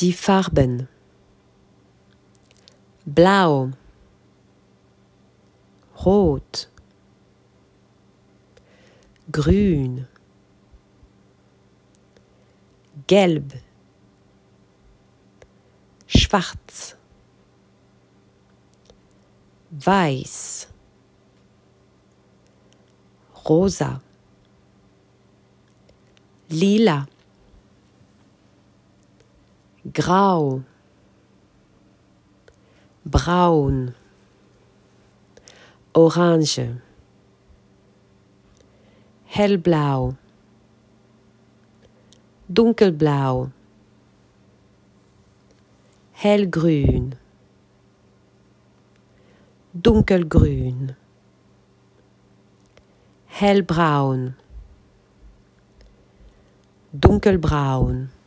Die Farben: Blau, Rot, Grün, Gelb, Schwarz, Weiß, Rosa, Lila, Grau, Braun, Orange, Hellblau, Dunkelblau, Hellgrün, Dunkelgrün, Hellbraun, Dunkelbraun.